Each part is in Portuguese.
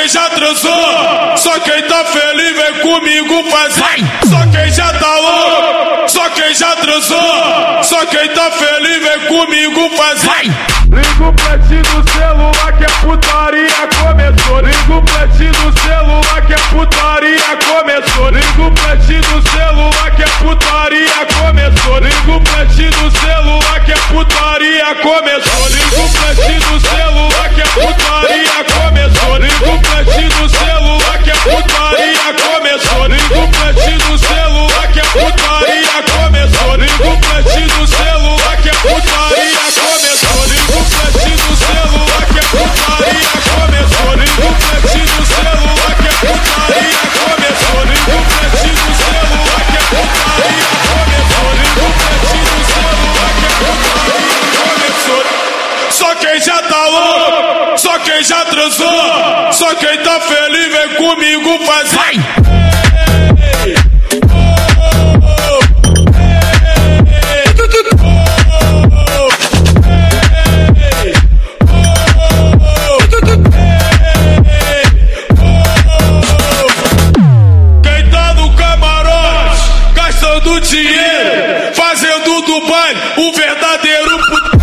quem já transou, só quem tá feliz vem comigo fazer. Só quem já tá louco, só quem já transou, só quem tá feliz vem comigo fazer. Liga o flash do celular que a putaria começou. Liga o flash do celular que a putaria começou. Liga o flash do celular que a putaria começou. Liga o flash do celular que a putaria começou. Liga o flash do celular que a putaria começou. Liga o flash do celular que a putaria começou. Liga o flash do celular que a putaria começou. Liga o flash do celular que a putaria começou. Liga o flash do celular que a putaria começou. Liga o flash do celular que a putaria começou. Liga o flash do celular que a putaria começou. Liga o flash do celular que a putaria começou. Só quem já tá louco, só quem já transou, só quem tá feliz vem comigo fazer. Quem tá no camarote, gastando dinheiro, fazendo do baile o verdadeiro puteiro.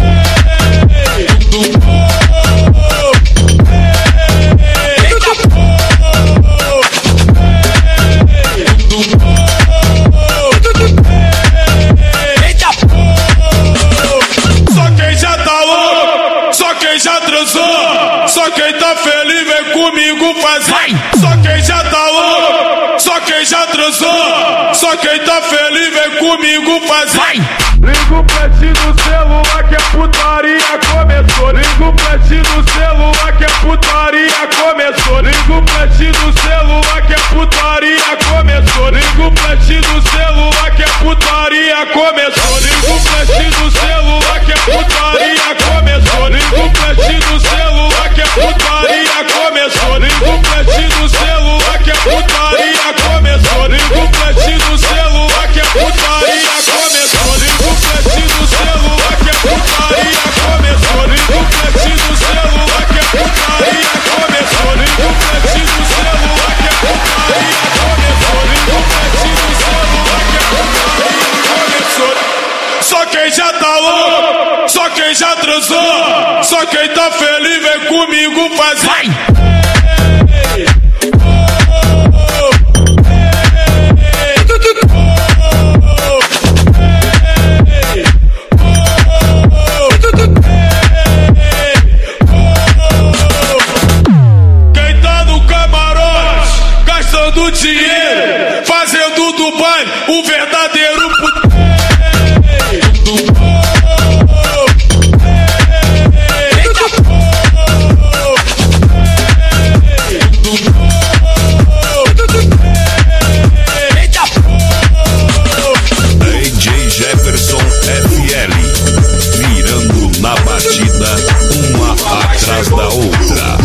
Já transou, só quem tá feliz vem comigo fazer. Só quem já tá louco, só quem já transou, só quem tá feliz vem comigo fazer. Liga o flash do celular que a putaria começou. Liga o flash do celular que a putaria começou. Liga o flash do celular que a putaria começou. Liga o flash do celular que a putaria começou. Liga o flash do celular que a putaria começou. Liga o flash do celular que a putaria começou. Liga o flash do celular que a putaria começou. Liga o flash do celular que a putaria começou. Liga o flash do celular que a putaria começou. Liga o flash do celular que a putaria começou. Liga o flash do celular que a putaria começou. Liga o flash do celular que a putaria começou. Só quem já tá louco, só quem já transou, só quem tá feliz vem comigo fazer. Quem tá no camarote, gastando dinheiro, fazendo do baile o verdadeiro puteiro. DJ Jefferson FL, virando na batida, uma atrás da outra.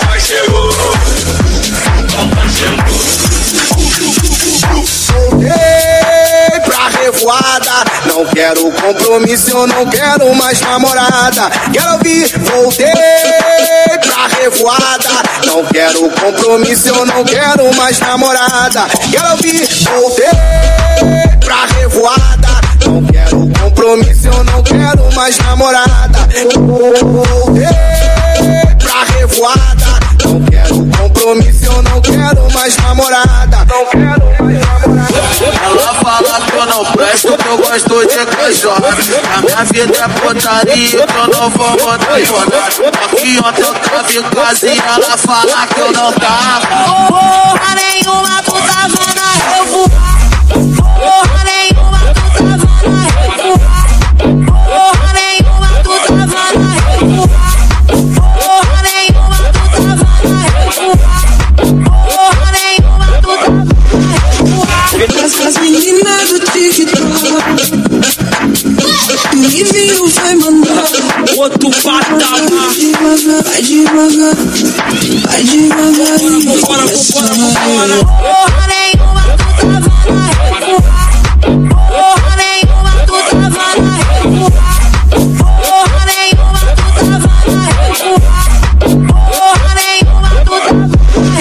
Voltei pra revoada, não quero compromisso, eu não quero mais namorada. Quero ouvir, voltei pra revoada, não quero compromisso, eu não quero mais namorada. Quero ouvir, voltei pra revoada, não quero compromisso, eu não quero mais namorada. Voltei pra revoada, não quero compromisso, eu não quero mais namorada. Não quero mais namorada. Ela fala que eu não presto, que eu gosto de cachorro. A minha vida é putaria, que eu não vou botar jornada. Aqui ontem eu tava em casa e ela fala que eu não tava. Porra nenhuma, tu tava na revoada. Porra nenhuma, tu tava na revoada. Porra nenhuma, tu tava na revoada. Porra nenhuma, tu tava na revoada. Porra nenhuma, tu tava na revoada. Essas meninas do TikTok, me viu, vai mandar outro patamar. Vai devagar, vai devagarinho. Vambora. Porra nenhuma, tu tava na revoada. Porra nenhuma, tu tava na revoada. Porra nenhuma, tu tava na revoada. Porra nenhuma, tu tava na revoada.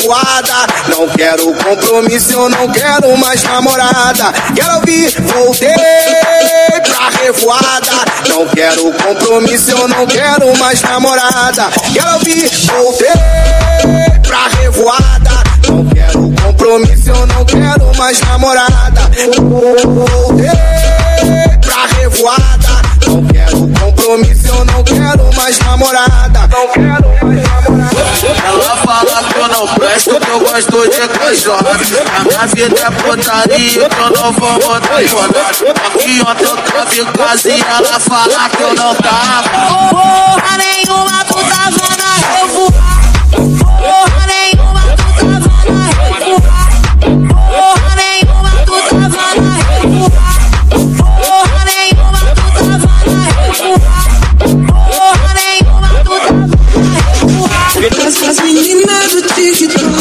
revoada. Não quero compromisso, eu não quero mais namorada. Quero ouvir, voltei pra revoada. Não quero compromisso, eu não quero mais namorada. Quero ouvir, voltei pra revoada. Não quero compromisso, eu não quero mais namorada. Voltei pra revoada. Não quero compromisso, eu não quero mais namorada. Não quero mais namorada. Ela fala que eu não presto, que eu gosto de cachorro. A minha vida é putaria, que eu não vou botar embolado. Aqui ontem eu tava em casa e ela fala que eu não tava. Porra nenhuma, tu tava na revoada. Porra nenhuma, tu tava na revoada. Porra nenhuma, tu tava na revoada. Porra nenhuma, tu tava na revoada. Porra nenhuma, tu tava na revoada. As meninas do TikTok,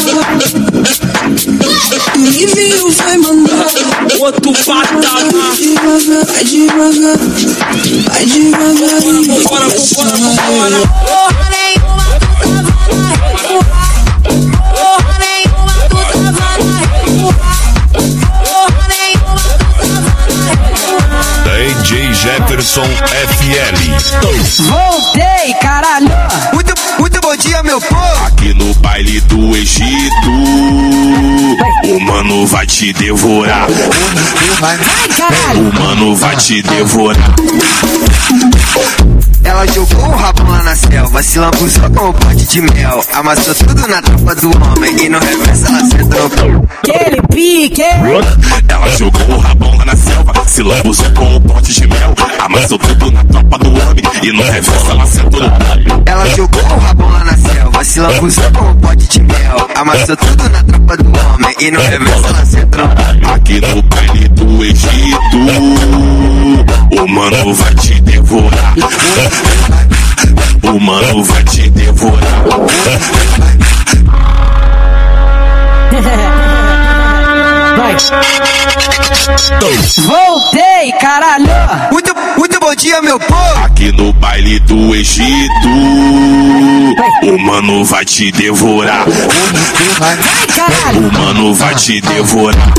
tu me viu, vai mandar Outro patamar. vai devagar, vai devagarinho. Bora. Porra nenhuma, tu tava na revoada. Porra nenhuma, tu tava na revoada. Porra nenhuma, tu tava na revoada. DJ Jefferson FL. Voltei, caralho. Muito bom dia, meu povo. Aqui no baile do Egito, o mano vai te devorar. Vai, caralho. O mano vai te devorar. Ela jogou o rabo lá na selva, se lambuzou com um pote de mel. Amassou tudo na tropa do homem e no reverso ela sentou. Aquele pique. Ela jogou o rabão lá na selva, se lambuzou com um pote de mel. Amassou tudo na tropa do homem e no reverso ela sentou. Ela jogou o rabo lá na selva, se lambuzou com um pote de mel. Amassou tudo na tropa do homem e no reverso ela sentou. Aqui no baile do Egito, o mano vai te devorar. O mano vai te devorar. Vai. Voltei, caralho. Muito bom dia, meu povo. Aqui no baile do Egito, o mano vai te devorar. Vai, caralho. O mano vai te devorar.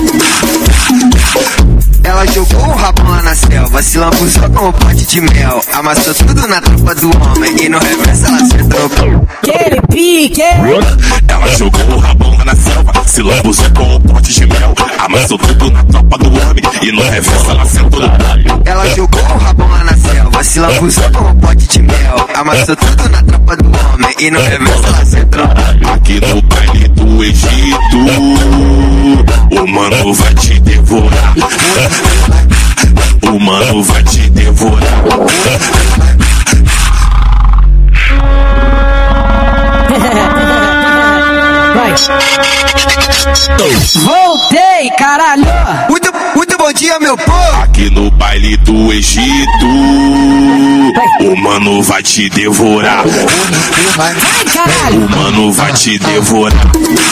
Ela jogou o rabo lá na selva, se lambuzou com um pote de mel. Amassou tudo na tropa do homem e no reverso ela sentou. Aquele pique. Ela jogou o rabão lá na selva, se lambuzou com um pote de mel. Amassou tudo na tropa do homem e no reverso ela sentou. Ela jogou o rabo lá na selva, se lambuzou com um pote de mel. Amassou tudo na tropa do homem e no reverso ela sentou. Aqui no baile do Egito, o mano vai te devorar. O mano vai te devorar. Vai. Voltei, caralho. Muito bom dia, meu povo. Aqui no baile do Egito, o mano vai te devorar. Vai, caralho. O mano vai te devorar.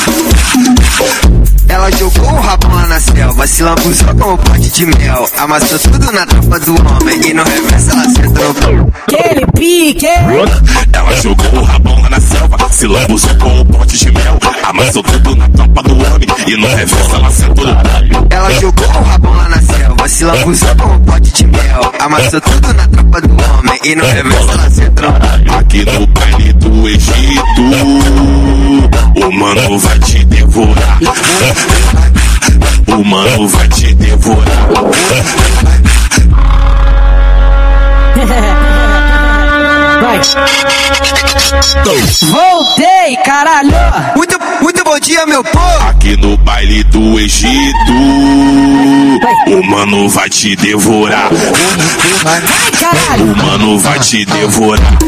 Ela jogou o rabo lá na selva, se lambuzou com um pote de mel. Amassou tudo na tropa do homem e no reverso ela sentou. Aquele pique. Ela jogou o rabão lá na selva, se lambuzou com um pote de mel. Amassou tudo na tropa do homem e no reverso ela sentou. Ela jogou o rabo lá na selva, se lambuzou com um pote de mel. Amassou tudo na tropa do homem e no reverso ela sentou. Aqui no baile do Egito, o mano vai te devorar. O mano vai te devorar. Vai. Voltei, caralho. Muito bom dia, meu povo. Aqui no baile do Egito, o mano vai te devorar. Vai, caralho. O mano vai te devorar.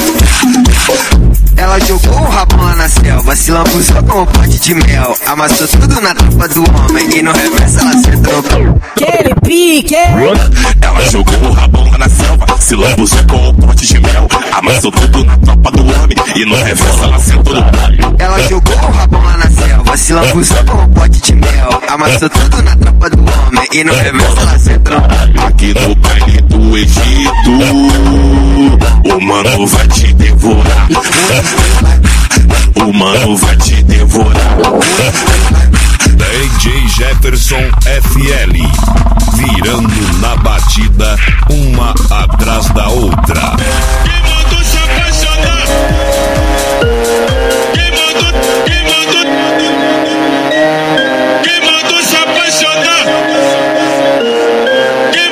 Ela jogou o rabo lá na selva, se lambuzou com um pote de mel. Amassou tudo na tropa do homem e no reverso ela sentou. Aquele pique. Ela jogou o rabão lá na selva, se lambuzou com um pote de mel. Amassou tudo na tropa do homem e no reverso ela sentou. Ela jogou o rabo lá na selva, se lambuzou com um pote de mel. Amassou tudo na tropa do homem e no reverso ela sentou. Aqui no baile do Egito, o mano vai te devorar. O mano vai te devorar. DJ Jefferson FL, virando na batida, uma atrás da outra. Quem mandou se apaixonar? Quem mandou se apaixonar? Quem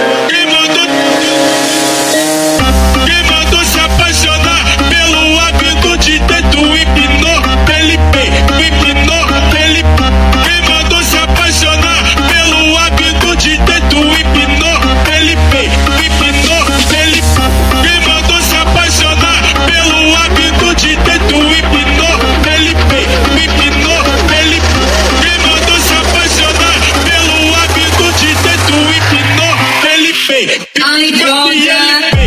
mandou se apaixonar pelo hábito de ter tu empinou, Felipe, empinou, Felipe. Quem mandou se apaixonar pelo hábito de ter tu empinou, Felipe, empinou, Felipe. Quem mandou se apaixonar pelo hábito de ter tu empinou, Felipe, empinou, Felipe. Quem mandou se apaixonar pelo hábito de ter tu empinou, Felipe. Ai, droga.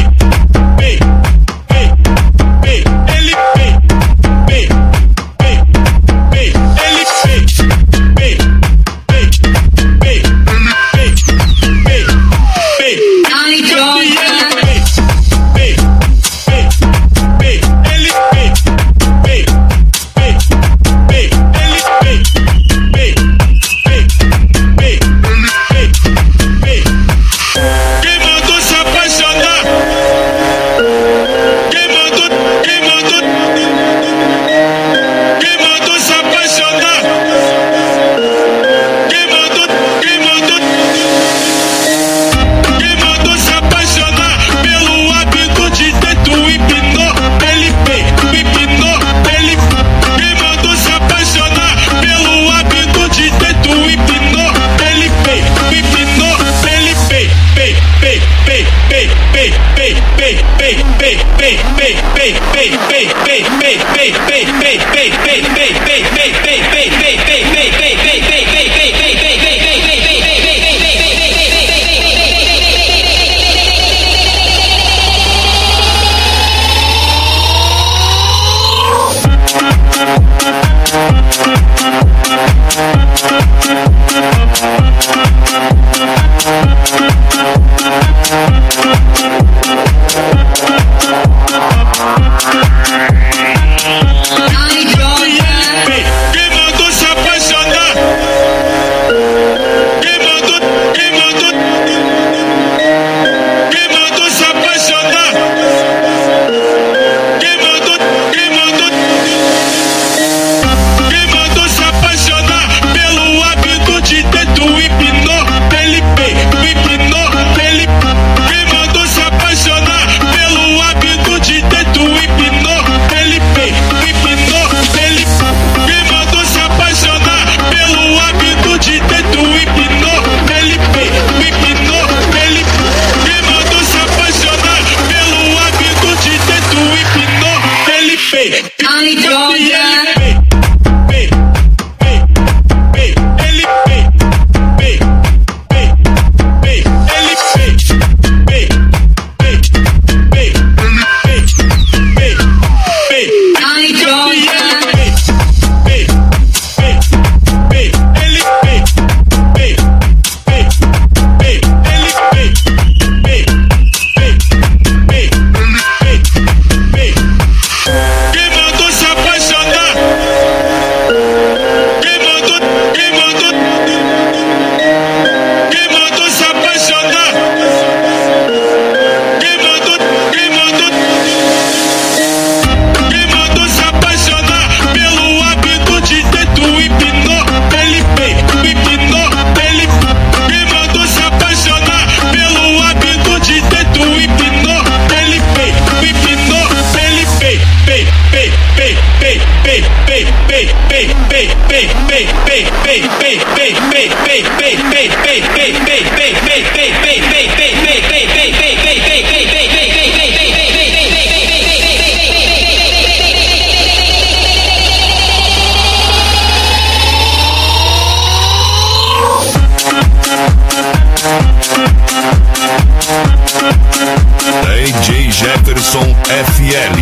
DJ Jefferson FL,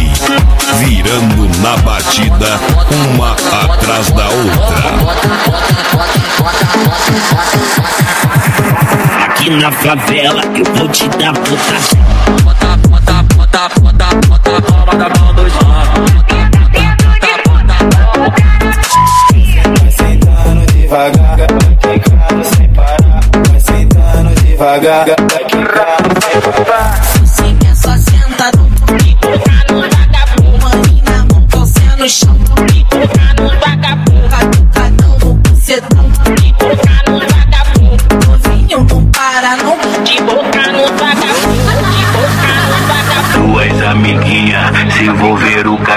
virando na batida, uma atrás da outra. Aqui na favela eu vou te dar putação. Bota, toma da mão dos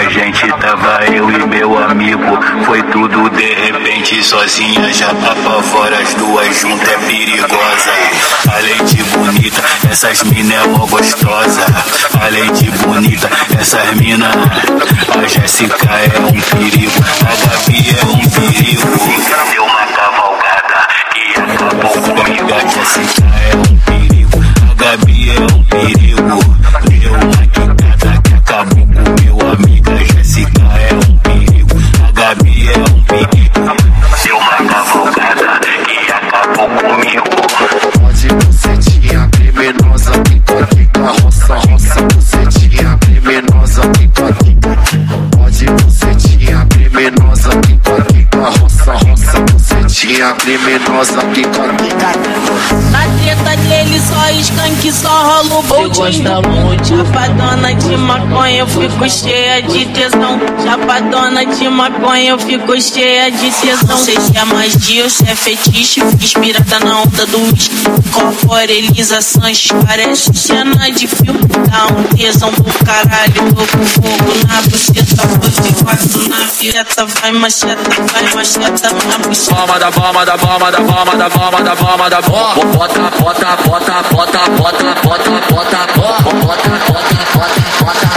a gente tava eu e meu amigo. Foi tudo de repente, sozinha já apavora. As duas juntas é perigosa. Além de bonita, essas mina é mó gostosa. Além de bonita, essas mina, a Jéssica é um perigo, a Gabi é um perigo. Deu uma cavalgada que acabou comigo. A Jéssica é um perigo, a Gabi é um perigo. Deu uma quicada que acabou com meu amigo. A Jéssica é um perigo, a Gabi é um perigo. Deu uma cavalgada que acabou comigo. Pode bucetinha criminosa, pica, pica, roça, roça, bucetinha criminosa, pica, pica. Pode bucetinha criminosa, pica, pica, roça, roça, bucetinha criminosa, pica, pica. Na treta dele só skunk, só rola o boltinho. Chapadona de maconha, eu fico cheia de tesão. Chapadona de maconha, eu fico cheia de tesão. Sei se é magia ou se é fetiche, fica inspirada na onda do whisky. Corporeliza Sanches, parece cena de filme. Dá um tesão do caralho, tô com fogo na buceta. Fosse quatro na vireta, vai macheta na buceta. Bomba da bomba da bomba da bomba da bomba da bomba da bomba. Bota, bota, bota, bota, bota, bota, bota, bota, bota, bota.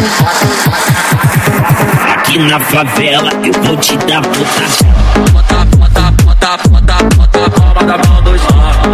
Aqui na favela eu vou te dar bota. Bota, bota, bota, bota, bota, bomba da bomba dos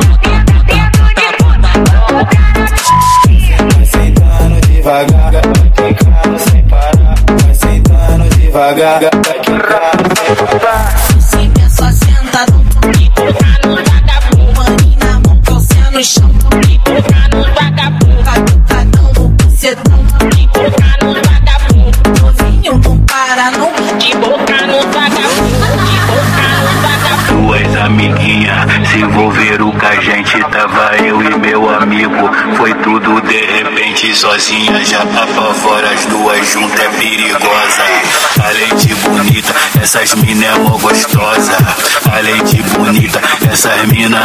Vai sentando devagar, vai quicando sem parar. Vai sentando devagar, vai quicando sem parar. Se pensa sentado, e tocar no vagabundo. Mani na mão, calcinha no chão, e tocar no vagabundo. Catucadão no bucetão, e tocar no vagabundo. Novinho não para não, e tocar no vagabundo, e tocar no vagabundo. Duas amiguinhas se envolveram com a gente. Tava eu e meu amigo. Foi tudo de repente, sozinha já apavora. As duas juntas é perigosa. Além de bonita, essas mina é mó gostosa. Além de bonita, essas mina,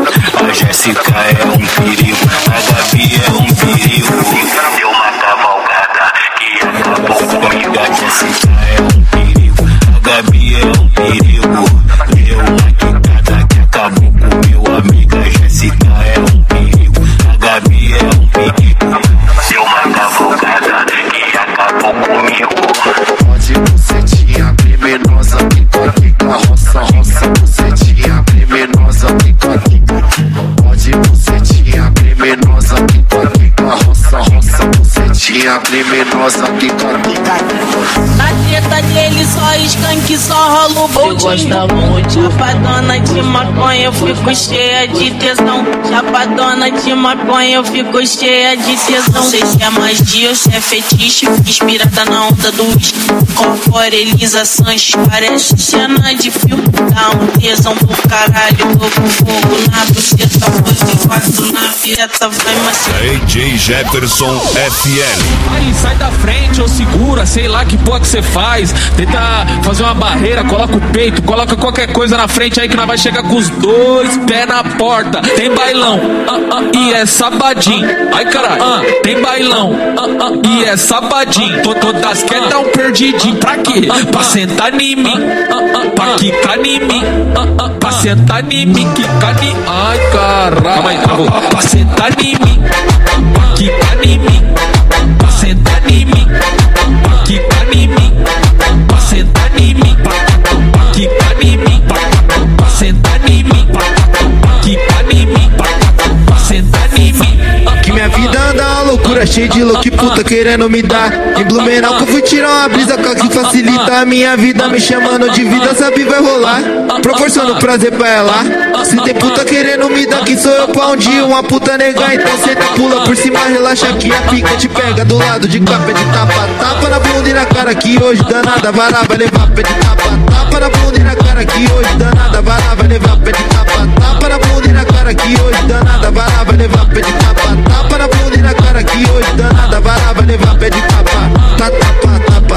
a Jéssica é um perigo, a Gabi é um perigo. Deu uma cavalgada que acabou comigo. A Jéssica é um perigo, a Gabi é um perigo. Deu uma quicada que acabou com meu amigo. A Jéssica é um perigo, a Gabi é um perigo. Deu uma cavalgada que acabou comigo. Pode bucetinha criminosa, pica, pica, roça, roça, bucetinha criminosa, pica, pica. Pode bucetinha criminosa, pica, pica, roça, roça, bucetinha criminosa, pica, pica. Na treta dele só skunk, só rola o boltinho. Chapadona de maconha, eu fico cheia de tesão. Chapadona de maconha, eu fico cheia de tesão. Sei se é magia ou se é fetiche, fica inspirada na onda do whisky. Corporeliza Sanches, parece cena de filme. Dá um tesão do caralho, tô com fogo na buceta. Fosse quatro na vireta, vai macheta. DJ Jefferson FL. Aí sai da frente ou segura, sei lá que porra que você faz. Tenta fazer uma barreira, coloca o peito, coloca qualquer coisa na frente aí que nós vai chegar com os dois pés na porta. Tem bailão, e é sabadinho. Ai caralho, tem bailão, e é sabadinho. Todas quer dar um perdidinho. Pra quê? Pra sentar em mim, pra quicar em mim, pra sentar em mim, quicar em. Ai caralho, calma aí, travou. Pra sentar em mim, pra quicar em mim, pra sentar em mim, pra quicar em mim, pra sentar em mim, pra quicar em mim, pra sentar em mim, pra quicar em mim, pra sentar em mim. Que minha vida anda uma loucura, cheio de louco e puta querendo me dar. Em Blumenau que eu fui tirar uma brisa com a que facilita a minha vida. Me chamando de vida, sabe vai rolar, proporcionando prazer pra ela. Se tem puta querendo me dar, quem sou eu pra um dia uma puta negar. Então senta, pula por cima, relaxa que a pica te pega do lado de cá, pé de tapa. Tapa na bunda e na cara que hoje danada vará vai levar pé de tapa. Tapa na bunda e na cara que hoje danada vará vai levar pé de tapa. Tapa na bunda e na cara que hoje danada vará vai levar pé de tapa. Tapa na bunda e na cara que hoje danada vará vai levar pé de tapa. Tapa, tapa,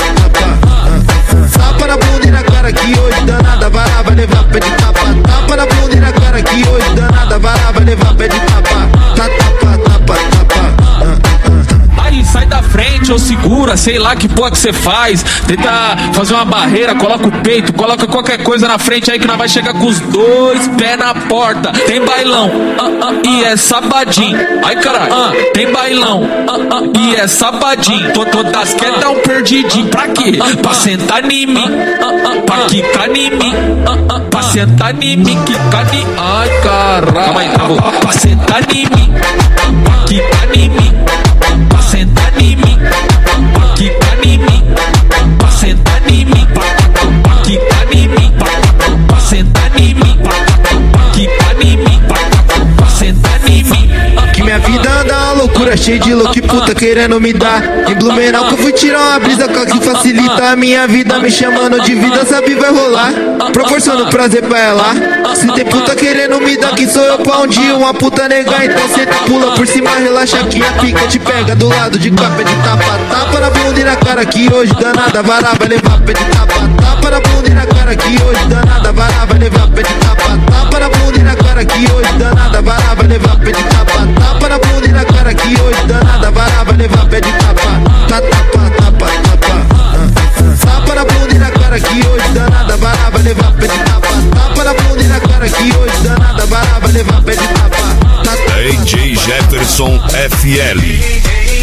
tapa. Tapa na bunda e na cara que hoje danada vará vai levar pé de tapa. Tapa na bunda e na cara que hoje danada vará vai levar pé de tapa. Tapa, tapa, tapa. Aí sai da frente ou segura, segura, sei lá que porra que você faz. Tenta fazer uma barreira, coloca o peito, coloca qualquer coisa na frente aí que nós vai chegar com os dois pés na porta. Tem bailão, e é sabadinho. Ai caralho, tem bailão, e é sabadinho. Todas quer dar um perdidinho. Pra quê? Pra sentar em mim, pra quicar em mim, pra sentar em mim, quicar em mim. Ai caralho, calma aí, travou. Pra sentar em mim, pra quicar em mim, pra sentar em mim, pra quicar em mim, pra sentar em mim, pra quicar em mim, pra sentar em mim, pra quicar em mim, pra sentar em mim. Que minha vida anda uma loucura, cheio de louco e puta querendo me dar. Em Blumenau que eu fui tirar uma brisa que facilita a minha vida. Me chamando de vida, sabe vai rolar, proporcionando prazer pra ela. Se tem puta querendo me dar, que sou eu pra um dia uma puta negar. Então senta, pula por cima, relaxa que a pica te pega do lado de cá, pé de tapa. Tapa na bunda e na cara que hoje danada vará vai levar pé de tapa. Tapa na bunda e na cara que hoje danada vará vai levar pé de tapa. Tapa na bunda e na cara que hoje danada vará vai levar pé de tapa. Tapa na bunda e na cara que hoje danada vará vai levar pé de tapa. Tapa, tapa, tapa. Tapa na bunda e na cara que hoje danada vará vai levar pé de tapa. Tapa na bunda e na cara que hoje danada vará vai levar pé de tapa. DJ Jefferson FL.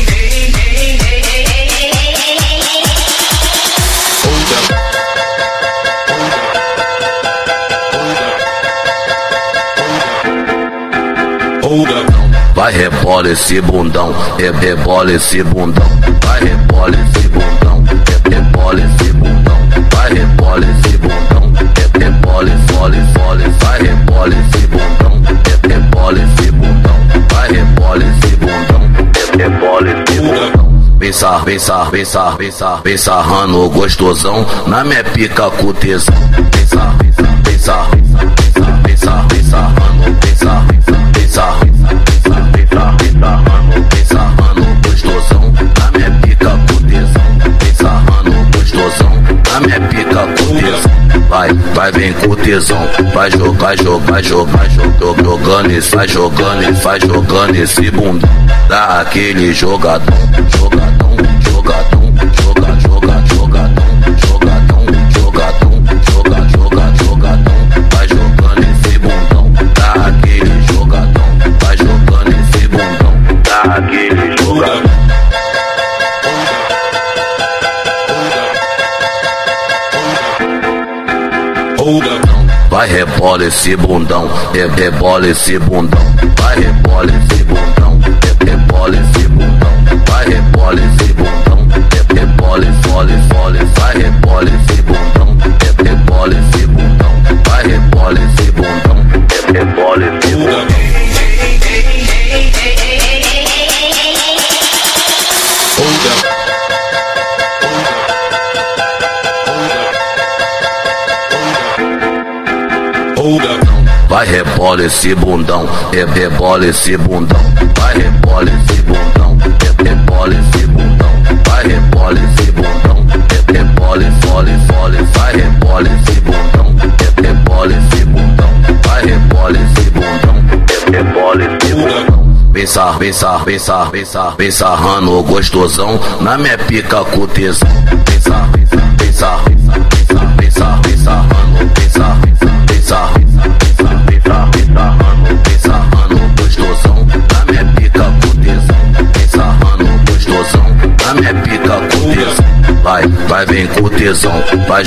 Vai rebola esse bundão, rebola esse bundão. Vai rebola esse bundão, rebola esse bundão. Vai rebola esse bundão, rebola, fole, fole. Vai rebola esse bundão, rebola esse bundão. Vai rebola esse bundão, rebola esse bundão. Vem sarrando gostosão na minha pica com tesão. Vem sarrando, vem sarrando gostosão na minha pica com tesão. Vem sarrando gostosão na minha pica com tesão. Vai vem com tesão, vai jogando esse bundão. Dá aquele jogadão. Vai jogando esse bundão, dá aquele jogadão. Vai jogando esse bundão, dá aquele jogadão. Vai rebola esse bundão, rebola esse bundão. Vai rebola esse bundão, rebola esse bundão. Vai rebola esse bundão, rebola, fole, fole. Vai rebola esse bundão, rebola esse bundão. Vai rebola esse bundão, rebola esse bundão. Vai rebola esse bundão, rebola esse bundão. Vai rebola esse bundão, rebola esse bundão. Vai rebola esse bundão, rebola, fole, fole. Vai rebola esse bundão, rebola esse bundão. Vai rebola esse bundão, rebola esse bundão. Vem sarrando gostosão na minha pica com tesão. Vem sarrando gostosão na minha pica com tesão. Vem sarrando gostosão na minha pica com tesão. Vai vem com tesão, vai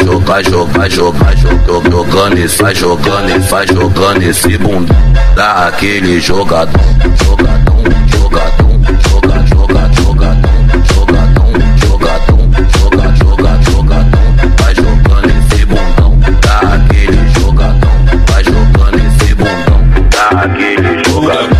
jogando esse bundão. Dá aquele jogadão. Vai jogando esse bundão, dá aquele jogadão. Vai jogando esse bundão, dá aquele jogadão.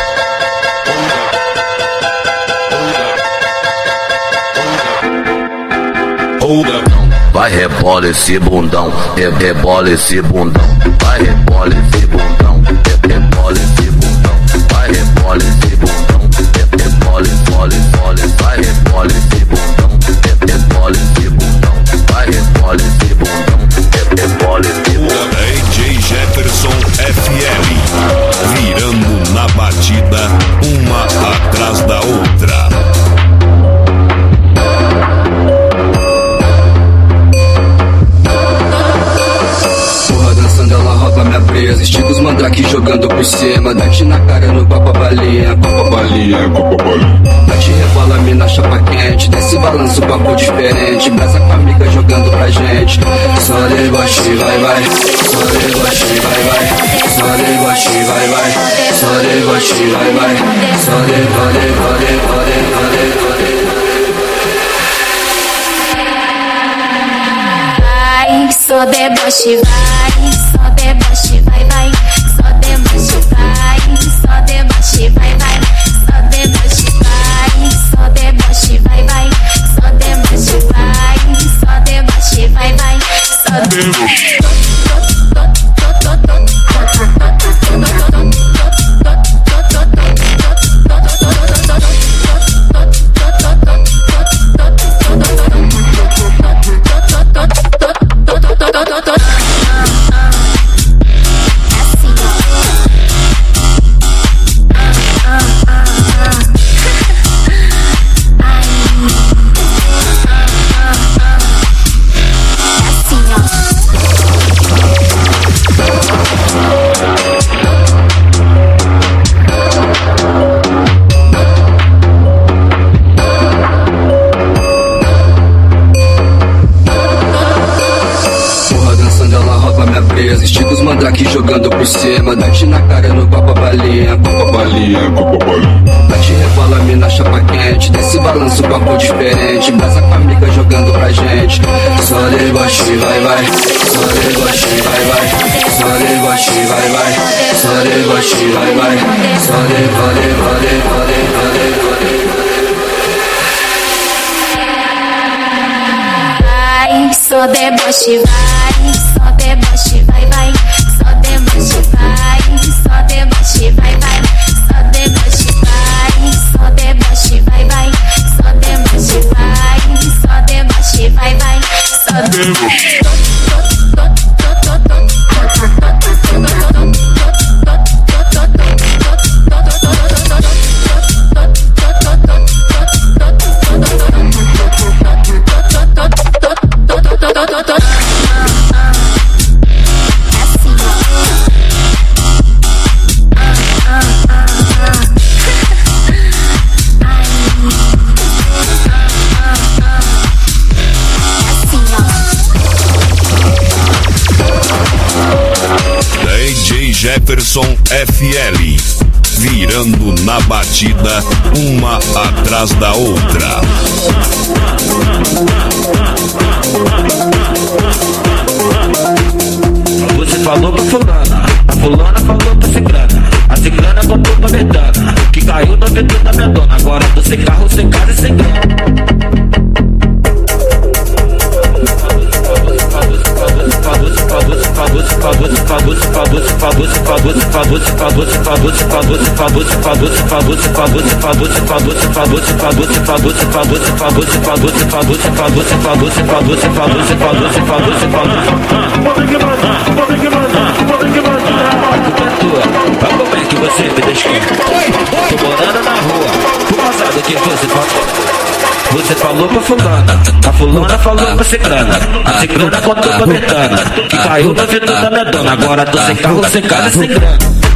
Vai rebola esse bundão, rebola esse bundão. Vai rebola esse bundão, rebola esse bundão. Vai rebola esse bundão, rebola, fole, fole. Vai rebola esse bundão, rebola esse bundão. Vai rebola esse bundão, rebola esse bundão. DJ Jefferson FL, virando na batida, uma atrás da outra. jogando por cima. Date na cara no copa balinha, copa balinha, copa balinha. Date rebola, mina, chapa quente. Desce balanço, papo diferente. Brasa com a amiga jogando pra gente. Só deboche, vai, vai. Só deboche, vai, vai. Só deboche, vai, vai. Só deboche, vai, vai. Só deboche, só deboche, vai, só deboche, vai, vai, só deboche, vai, só deboche, vai, vai, só deboche, vai, só deboche, vai, vai, só deboche, vai, só deboche, vai, vai, só deboche. Estica os mandrake jogando por cima. Date na cara no copa balinha, copa balinha, copa balinha. Date rebola, mina, chapa quente. Desce balanço, papo diferente. Brasa com a amiga jogando pra gente. Só deboche, vai, vai. Só deboche, vai, vai. Só deboche, vai, vai. Só deboche, vai, vai. Só deboche, só deboche, vai, só deboche, vai, vai, só deboche, vai, só deboche, vai, vai, só deboche, vai, só deboche, vai, vai, só deboche, vai, só deboche, vai, vai, só deboche. Jefferson FL, virando na batida, uma atrás da outra. Você falou pra fulana, a fulana falou pra ciclana, a ciclana botou pra metana, que caiu no vidro da minha dona. Agora tô sem carro, sem casa e sem grana. Como é que você me deixou? Tô morando na rua, fumazada que você falou. Você falou pra fulana, a fulana falou pra ciclana, a ciclana contou pra metana, que caiu no vidro da minha dona. Agora tô sem carro, sem casa e sem grana.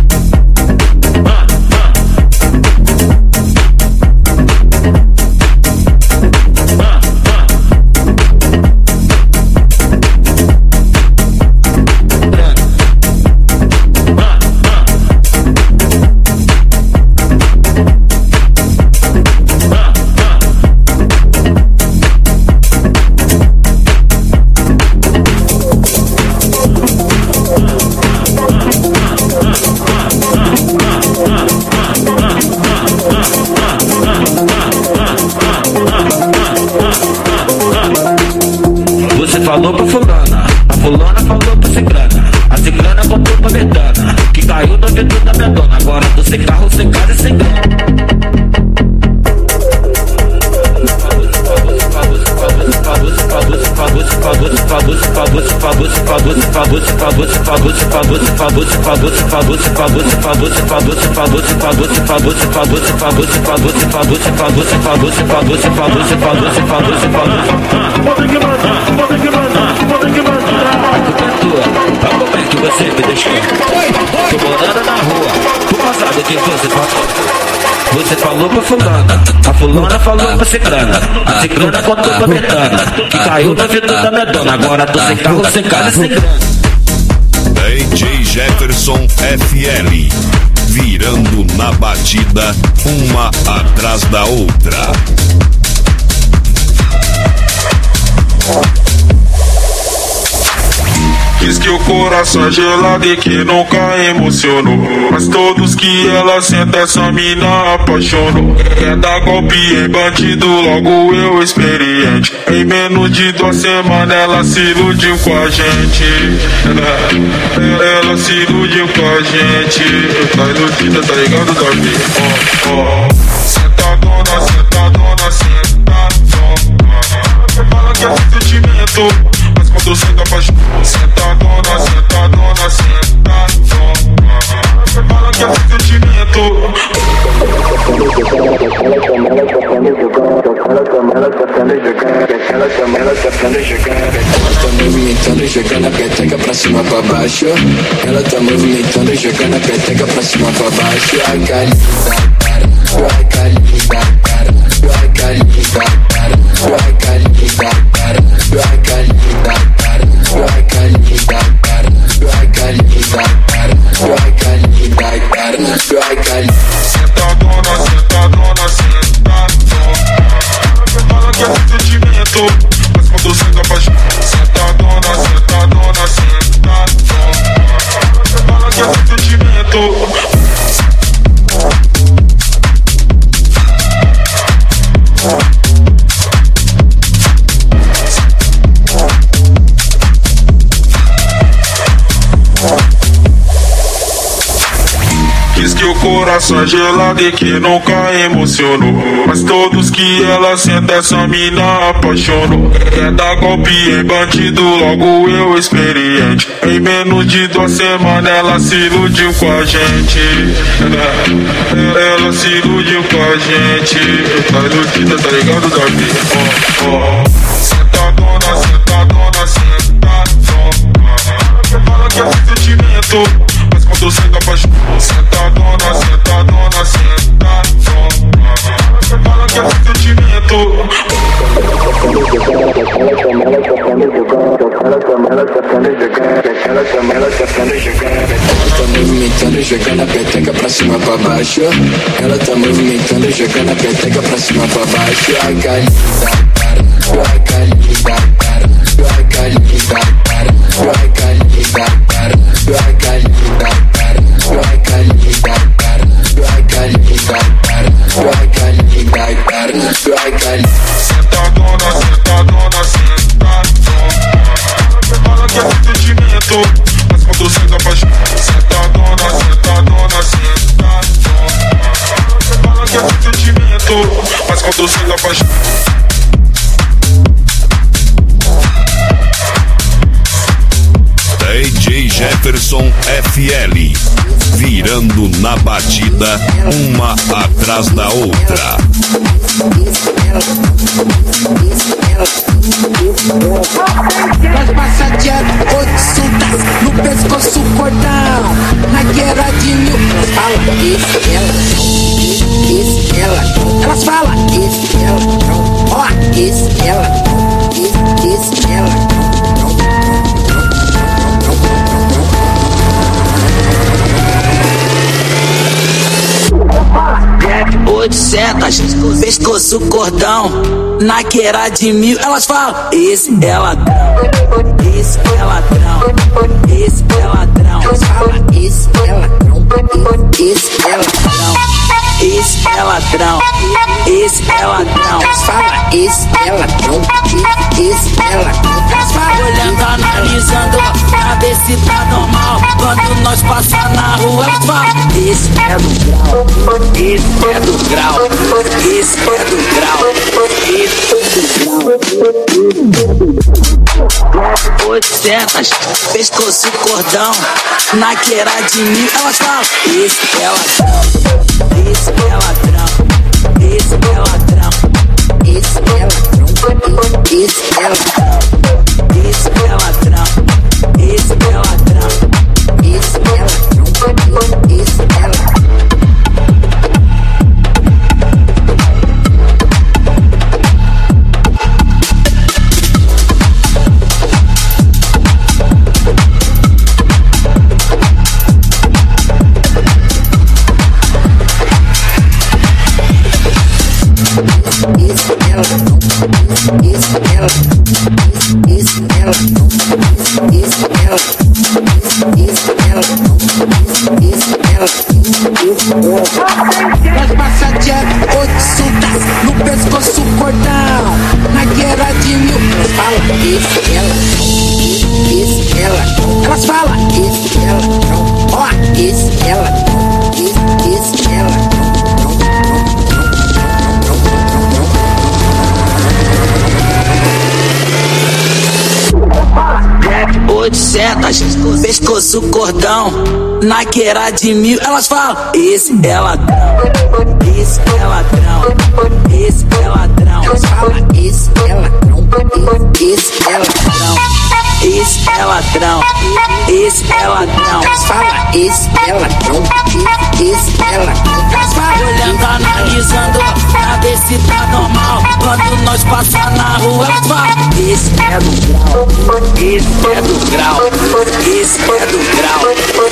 Falou pra fulana, a fulana falou pra ciclana, a ciclana botou pra metana, que caiu no vidro da minha dona. Agora tô sem carro, sem casa e sem grana. Como é que você me deixou? Tô morando na falou pra fulana, a fulana falou pra ciclana, a ciclana contou pra Betana, que caiu na vida da minha dona, agora tô sem carro, sem casa e sem grana. DJ Jefferson FL, virando na batida, uma atrás da outra. Diz que o coração é gelado e que nunca emocionou, mas todos que ela senta essa mina apaixonou. Quer dar golpe em bandido, logo eu experiente. Em menos de 2 semanas ela se iludiu com a gente. Ela se iludiu com a gente. Tá iludida, tá ligado, Davi? Sentadona, sentadona, sentadona. Fala que é sentimento, mas quando senta apaixona. Sentadona, sentadona, sentadona. Fala que é sentimento. Ela tá movimentando e jogando a peteca pra cima pra baixo. Ela tá movimentando e jogando a peteca pra cima pra baixo. Ai, calinda, ai, calinda, ai, calinda, ai, calinda, ai, calinda, ai, calinda, ai, calinda, ai, calinda, ai, calinda. Sentadona, sentadona, sentadona. Fala que é sentimento, mas quando senta apaixona. Sentadona, sentadona, sentadona. Fala que é sentimento. Diz que o coração é gelado e que nunca emocionou, mas todos que ela senta essa mina apaixonou. Quer dar golpe em bandido, logo eu experiente. Em menos de 2 semanas ela se iludiu com a gente. Ela se iludiu com a gente. Tá iludida, tá ligado, Davi? Sentadona, sentadona, sentadona. Fala que é sentimento, mas quando senta apaixona. Sentadona, sentadona, sentadona. Fala que é sentimento. Ela tá movimentando e jogando a peteca pra cima pra baixo. Ela tá movimentando e jogando a peteca pra cima pra baixo. Ai, calinda, ai, calinda, ai, calinda, ai, calinda, ai, calinda, ai, calinda, ai, calinda, ai, calinda, ai, calinda. Sentadona, sentadona, sentadona. Fala que é sentimento, mas quando senta apaixona. Sentadona, sentadona, sentadona. Fala que é sentimento, mas quando senta apaixona. DJ Jefferson FL, virando na batida, uma atrás da outra. Nós passadeando 800 no pescoço cordão. Na guerra de 1000 elas falam esse ela. Elas falam esse ela. Ó, esse ela. Esse ela. 800, pescoço cordão, naqueira de 1000, elas falam, esse é ladrão, esse é ladrão, esse é ladrão, elas falam, esse é ladrão, esse é ladrão, esse é ladrão, esse é ladrão, elas falam, esse é ladrão, esse é ladrão, elas falam, olhando, analisando, pra ver se tá normal, quando nós passar na rua, elas falam, esse é do grau, esse é do grau, esse é do grau, esse é do grau. 800, pescoço cordão, naqueira de 1000, elas falam, esse é ladrão, esse é ladrão, esse é ladrão, esse é ladrão, esse é ladrão, esse é ladrão, esse é ladrão, esse é ladrão, esse é ladrão. esse ela. Elas falam, esse ela. Ó, esse ela. Esse ela. 800, pescoço, cordão, naqueira de 1000. Elas falam, esse é ladrão, esse é ladrão, esse é ladrão. Elas falam, esse é ladrão, esse é ladrão, esse é ladrão, esse é ladrão. Elas falam, esse é ladrão, esse é ladrão. Elas falam, olhando, analisando, pra ver se tá normal. Quando nós passar na rua, elas falam, esse é do grau, esse é do grau, esse é do grau,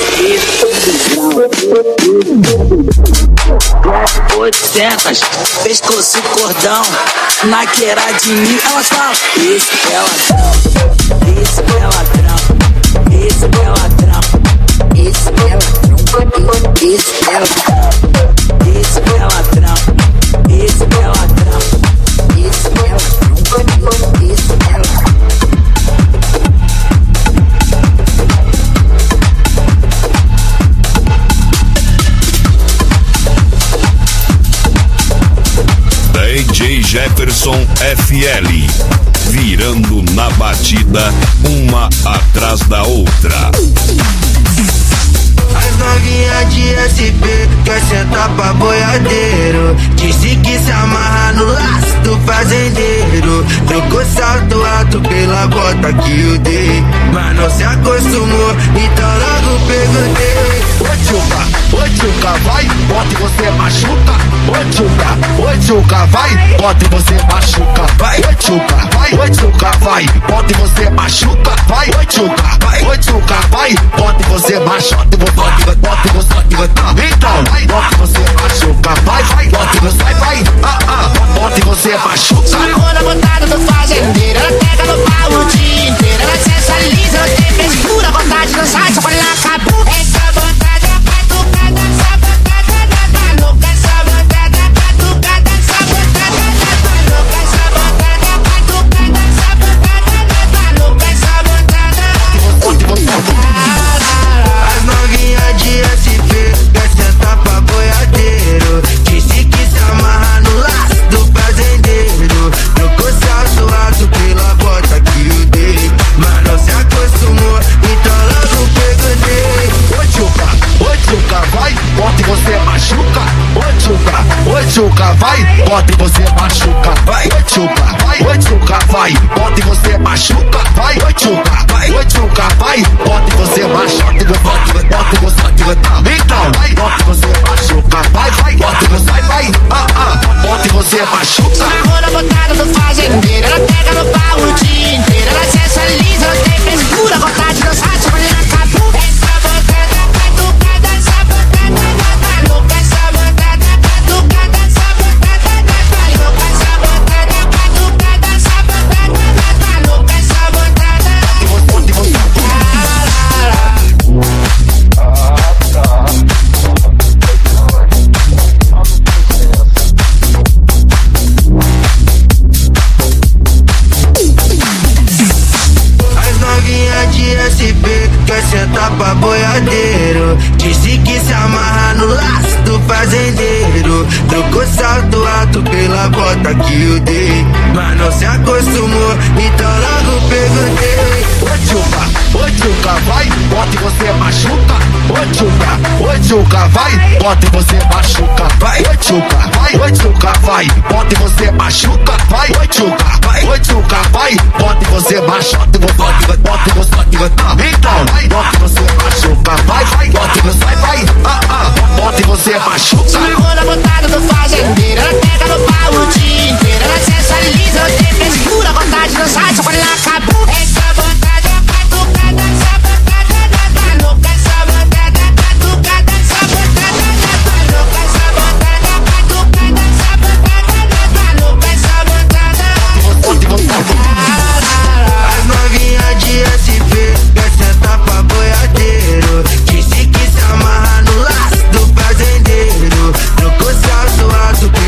esse é do grau. 800, pescoço, cordão, naqueira de 1000. Elas falam, esse é ladrão, esse é ladrão, esse é ladrão, esse é ladrão, esse é ladrão, esse é ladrão, esse é ladrão, esse é ladrão, esse é ladrão. DJ Jefferson FL, virando na batida, uma atrás da outra. As novinhas de SP quer sentar pra boiadeiro. Disse que se amarra no laço do fazendeiro. Trocou salto alto pela bota que eu dei, mas não se acostumou, então logo perguntei. Ô tchuca, vai, bota e você machuca. Ô tchuca, vai, bota e você machuca. Vai, ô tchuca, vai, bota e você machuca. Vai, ô tchuca, vai, bota e você machuca. Bota e você, então, bota e você machuca. Vai, bota e você, vai, bota e você machuca. Amarrou na botada do fazendeiro, ela pega no pau o dia inteiro. Ela sensualiza, ela tem frescura, vontade de dançar, só quando ela acabou. Essa botada catucada, essa botada da louca. Essa botada catucada, essa botada da louca. Essa botada catucada, essa botada da louca. Essa botada. As novinhas de SP quer sentar pra boiadeiro. Disse que se amarra no laço do fazendeiro. Trocou salto alto pela bota que eu dei, mas não se acostumou, então logo perguntei. Ô tchuca, vai, bota e você machuca. Ô tchuca, vai, bota e você machuca. Vai, ô tchuca, vai, bota e você machuca. Vai, ô tchuca, vai, bota e você machuca. Bota e você, então, bota e você machuca. Vai, bota e você, vai, bota e você machuca. Amarrou na botada do fazendeiro, ela pega no pau o dia inteiro. Ela sensualiza, ela tem frescura, vontade de dançar, só quando ela acabou. Essa botada catucada, essa botada da louca. Essa botada catucada, essa botada da louca. Essa botada catucada, essa botada da louca. Essa botada. As novinhas de SP quer sentar pra boiadeiro. Disse que se amarra no laço do fazendeiro. Trocou salto alto pela bota que eu dei, mas não se acostumou, então logo perguntei. Ô tchuca, vai, bota e você machuca. Ô tchuca, vai, bota e você machuca. Vai, ô tchuca, vai, bota e você machuca. Vai, ô tchuca, vai, bota e você machuca. Bota e você, então, bota e você machuca. Vai, bota e você, vai, bota e você machuca. Amarrou na botada do fazendeiro, ela pega no pau o dia inteiro. Ela sensualiza, ela tem frescura, vontade de dançar, só quando ela acabou. Essa botada catucada, essa botada da louca. Essa botada catucada, essa botada da louca. Essa botada catucada, essa botada da louca. Essa botada. As novinhas de SP quer sentar pra boiadeiro. Disse que se amarra no laço do fazendeiro. Trocou salto alto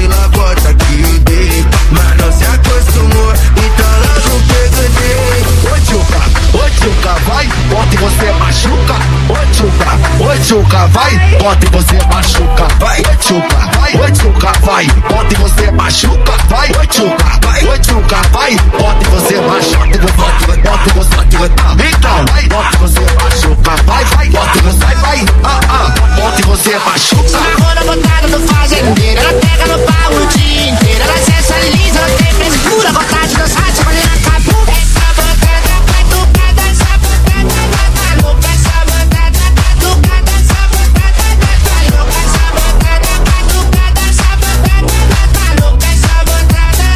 tchuca, vai, bota e você machuca. Vai, oi tchuca, vai, bota e você machuca. Vai, oi tchuca, vai, bota e você machuca. Bota e você, então, bota e você machuca. Vai, bota e você, vai, bota e você machuca. Na roda botada do fazendeiro, ela pega no pau o dia inteiro. Ela sensualiza, ela tem frescura, vontade de dançar, se fazer na cabu. Essa bancada vai tocar dessa bancada, vai louca. Essa bancada vai tocar dessa bancada, vai louca. Essa bancada vai tocar dessa bancada, vai louca. Essa bancada.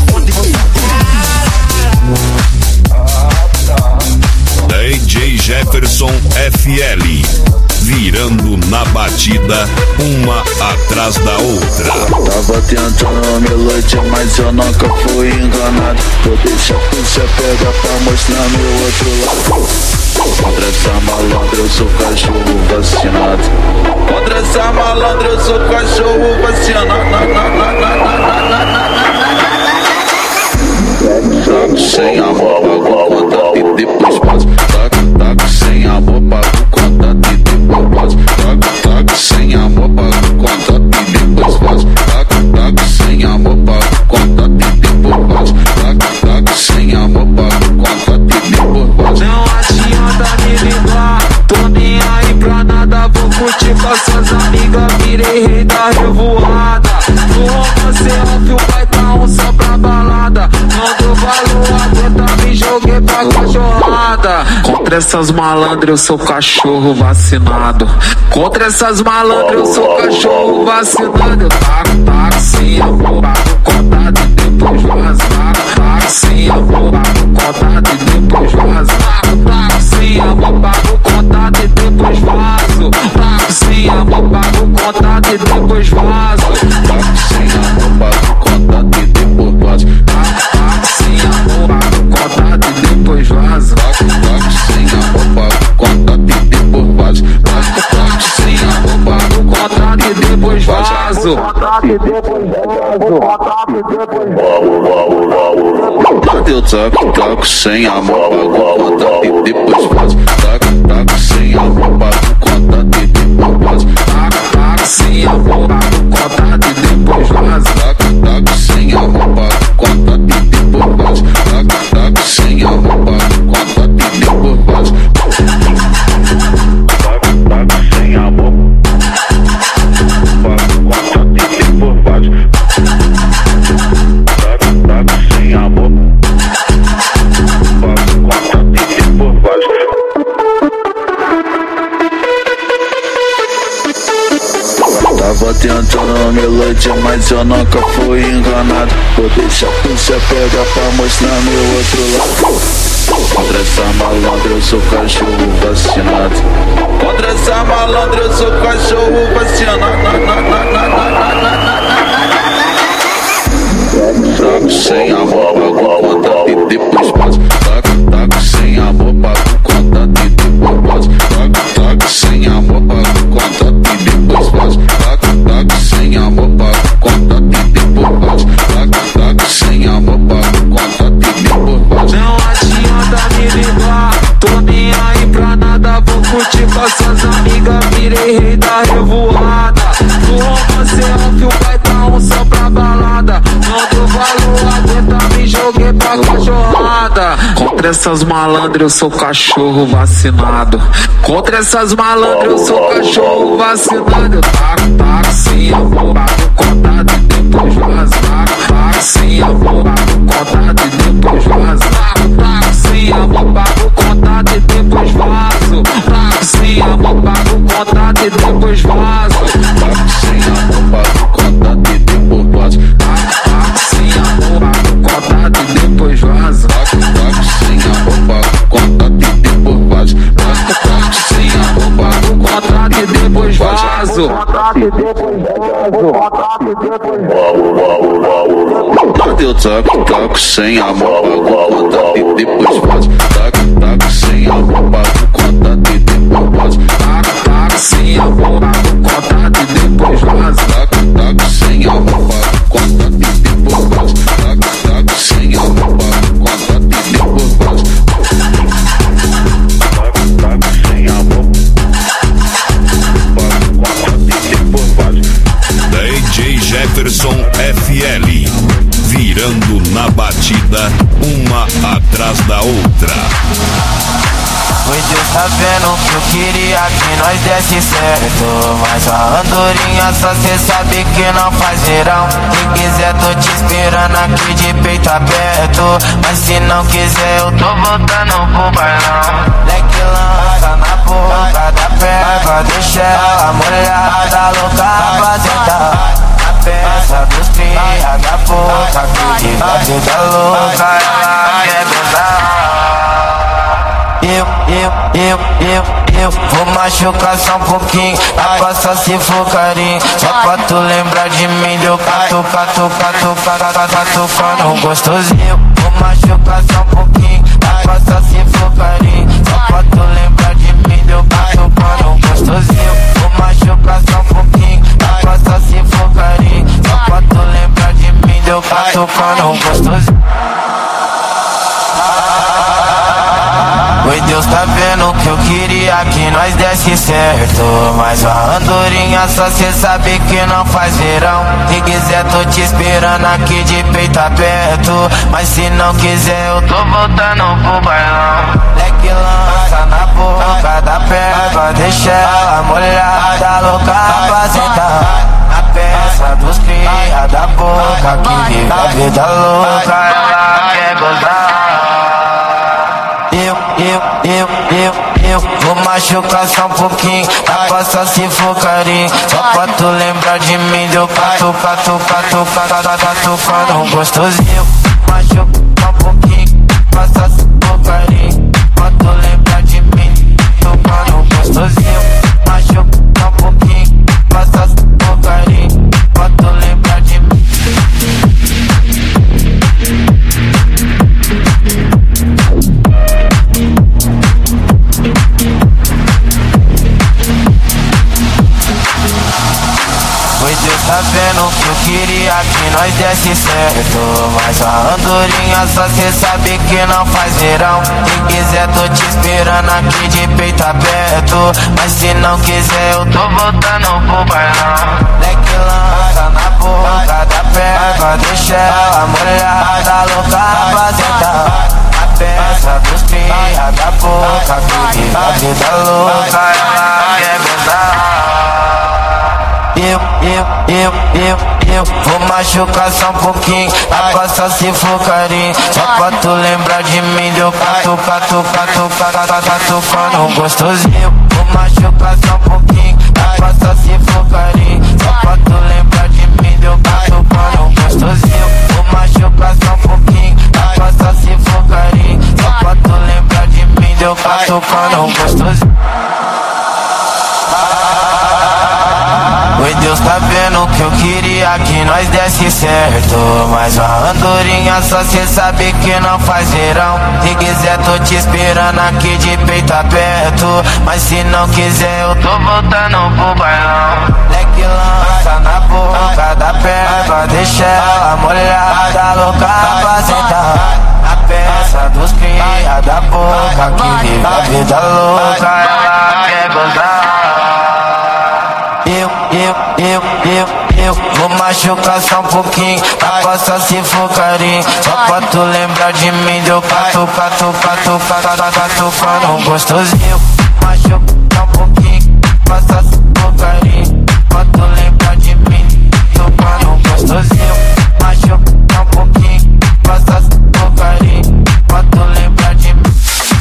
DJ Jefferson FL, virando na batida, uma atrás da outra. Tava tentando uma melodia, mas eu nunca fui enganado. Vou deixar a polícia pegar pra mostrar meu outro lado. Contra essa malandra eu sou cachorro vacinado. Contra essa malandra eu sou cachorro vacinado. Taco sem amor, pago o contato e depois passo. Taco sem amor, pago o contato e depois passo. Taco sem amor, pago o contato e depois passo. Taco sem amor, pago o contato e depois passo. Taco sem amor, pago o contato e depois passo. Não adianta me ligar, tô nem aí pra nada. Vou curtir com suas amigas, virei rei da revoada. No romance óbvio vai dar um só pra balada. Não dou valor, aguenta, me joguei pra cachorrada. Contra essas malandras eu sou cachorro vacinado. Contra essas malandras eu sou cachorro vacinado. Eu taco sem amor, pago contato e depois vazo. Taco sem amor, pago contato e depois vazo. Taco sem amor, pago contato e depois vazo. Taco sem amor, pago contato e depois vazo. Taco sem amor, pago contato e depois vazo. Taco sem amor, pago contato e depois vazo. Taco sem amor, pago contato e depois vazo. Taco sem amor, pago contato e depois vazo. Eu taco sem amor, pago contato e depois vazo. Taco sem amor, pago contato e depois vazo. Taco sem amor, pago contato e depois vazo. Taco sem amor, pago contato e depois vazo. Taco sem amor, pago contato e depois vazo. Taco sem amor, pago contato e depois vazo. Taco sem amor, pago contato e depois vazo. Tava tentando uma melodia, mas eu nunca fui enganado. Vou deixar a polícia pegar pra mostrar meu outro lado. Contra essa malandra eu sou cachorro vacinado. Contra essa malandra eu sou cachorro vacinado. Taco sem amor, pago contato e depois passo. Taco sem amor, pago contato e depois passo. Taco sem amor, pago contato e depois passo. Taco sem amor, pago contato e depois passo. Taco sem amor, pago contato e depois passo. Não adianta me ligar, tô nem aí pra nada. Vou curtir com suas amigas, virei rei da revoada. No romance óbvio vai dar um só pra balada. Não dou valor, aguenta, me joguei pra cachorrada. Contra essas malandras eu sou cachorro vacinado. Contra essas malandras eu sou cachorro vacinado. Eu taco sem amor, pago contato e depois vazo. Taco sem amor, pago contato e depois vazo. Taco sem amor, pago contato e depois vazo. Taco sem amor, pago contato e depois vazo. Taco sem amor, pago contato e depois vazo. Taco sem amor, pago contato e depois vazo. Taco sem amor, pago contato e depois vazo. Taco sem amor, pago contato e depois vazo. Eu taco sem amor, pago contato e depois vazo. Taco sem amor, pago contato e depois vazo. Taco sem amor, pago contato e depois vazo. Taco sem amor, pago contato e depois vazo. Taco sem amor, pago contato e depois vazo. Taco sem amor. Tá vendo que eu queria que nós desse certo, mas a andorinha só cê sabe que não faz verão. Se quiser tô te esperando aqui de peito aberto, mas se não quiser eu tô voltando pro bailão. Leque lança na boca da pega, deixa ela molhada, louca pra sentar. Na peça dos cria da boca, que vive a vida louca, ela quer gozar. Eu vou machucar só um pouquinho, só se for carinho, só pra tu lembrar de mim. Deu catucando gostosinho. Vou machucar só um pouquinho, só se for carinho, só pra tu lembrar de mim. Deu catucando gostosinho. Vou machucar só um pouquinho, só se for carinho, só pra tu lembrar de mim. Deu catucando gostosinho. Oi, Deus tá vendo que eu queria que nós desse certo, mas a andorinha só cê sabe que não faz verão. Se quiser tô te esperando aqui de peito aberto, mas se não quiser eu tô voltando pro bailão. Leque lança na boca da pega, deixa ela molhada, louca pra sentar. Na peça dos cria da boca, que vive a vida louca, ela quer gozar. Eu vou machucar só um pouquinho, só se for carinho, só pra tu lembrar de mim. Deu catucando gostosinho. Machuca só um pouquinho, só se for carinho, pra tu lembrar de mim. Tocando gostosinho. Machuca só um pouquinho, só se for carinho, pra tu lembrar de mim. Deus tá vendo que eu queria que nós desse certo, mas a andorinha só cê sabe que não faz verão. Se quiser tô te esperando aqui de peito aberto, mas se não quiser eu tô voltando pro bailão. Leque lança na boca da pega, deixa ela molhada, louca pra sentar. Na peça dos cria da boca, que vive a vida louca, ela quer gozar. Eu vou machucar só um pouquinho, só se for carinho, só pra tu lembrar de mim. Deu catucando gostosinho. Vou machucar só um pouquinho, só se for carinho, só pra tu lembrar de mim. Deu catucando gostosinho. Vou machucar só um pouquinho, só se for carinho, só pra tu lembrar de mim. Deu catucando gostosinho. Oi, Deus tá vendo que eu queria que nós desse certo, mas a andorinha só cê sabe que não faz verão. Se quiser tô te esperando aqui de peito aberto, mas se não quiser eu tô voltando pro bailão. Leque lança na boca da pega, deixa ela molhada, louca pra sentar. Na peça dos cria da boca, que vive a vida louca, ela quer gozar. Eu vou machucar só um pouquinho, só se for carinho, só pra tu lembrar de mim. Deu catucando gostosinho. Machuca só um pouquinho, só se for carinho, pra tu lembrar de mim. Tocando gostosinho. Machuca só um pouquinho, só se for carinho, pra tu lembrar de mim.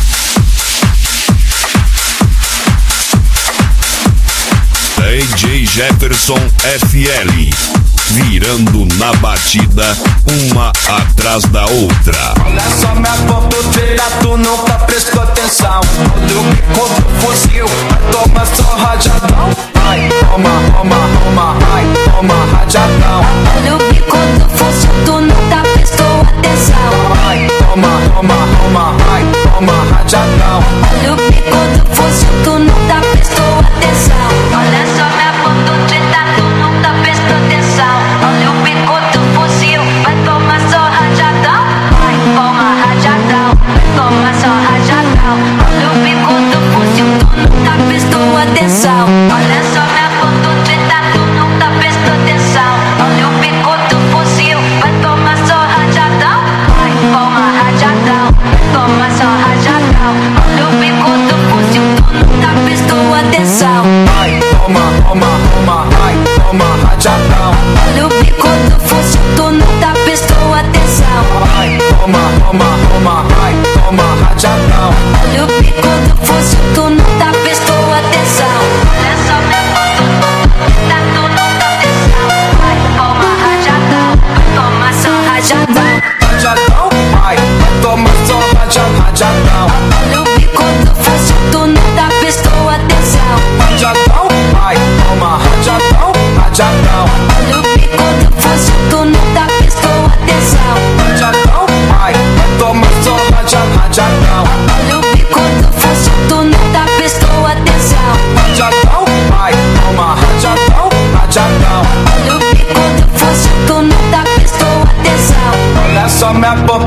DJ Jefferson FL, virando na batida, uma atrás da outra. Olha só minha bomboteira, tu nunca prestou atenção. Olha o bico do fuzil, toma só rajadão. Ai, ai, toma rajadão. Olha o bico do fuzil, tu nunca prestou atenção. Ai, ai, toma rajadão. Olha o bico do fuzil, tu nunca prestou atenção. Olha só minha bomboteira, tu nunca prestou atenção. Olha o bico do fuzil, vai tomar só rajadão. Vai, toma rajadão, vai tomar só rajadão. Olha o bico do fuzil, tu nunca prestou atenção. Olha só minha bomboteira, tu nunca prestou atenção. Olha o bico do fuzil, vai tomar só rajadão. Vai, toma rajadão, vai tomar só rajadão. Olha o bico do fuzil.